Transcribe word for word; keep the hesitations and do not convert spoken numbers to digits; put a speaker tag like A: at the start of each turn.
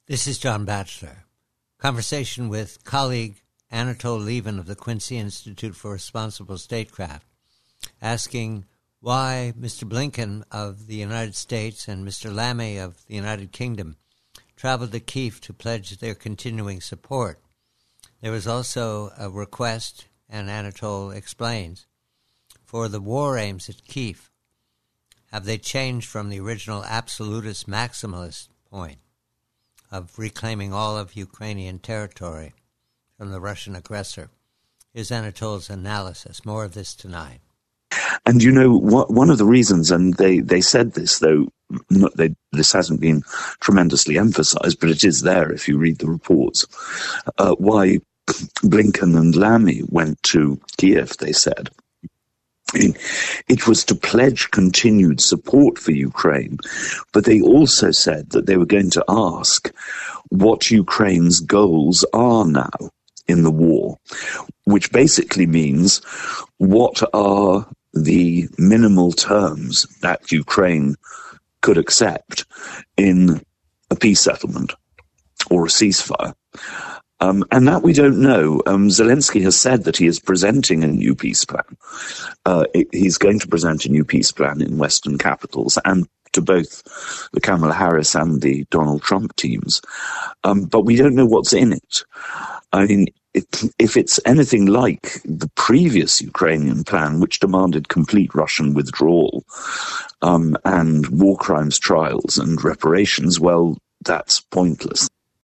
A: This is John Batchelor. Conversation with colleague Anatol Lieven of the Quincy Institute for Responsible Statecraft, asking why Mister Blinken of the United States and Mister Lamy of the United Kingdom traveled to Kyiv to pledge their continuing support. There was also a request, and Anatol explains, for the war aims at Kyiv. Have they changed from the original absolutist maximalist point of reclaiming all of Ukrainian territory from the Russian aggressor? Here's Anatol's analysis. More of this tonight.
B: And you know, what, one of the reasons, and they, they said this, though not, they, this hasn't been tremendously emphasized, but it is there if you read the reports, uh, why Blinken and Lamy went to Kiev, they said. It was to pledge continued support for Ukraine, but they also said that they were going to ask what Ukraine's goals are now in the war, which basically means what are the minimal terms that Ukraine could accept in a peace settlement or a ceasefire. Um, and that we don't know. Um, Zelensky has said that he is presenting a new peace plan. Uh, it, he's going to present a new peace plan in Western capitals and to both the Kamala Harris and the Donald Trump teams. Um, but we don't know what's in it. I mean, it, if it's anything like the previous Ukrainian plan, which demanded complete Russian withdrawal um, and war crimes trials and reparations, well, that's pointless.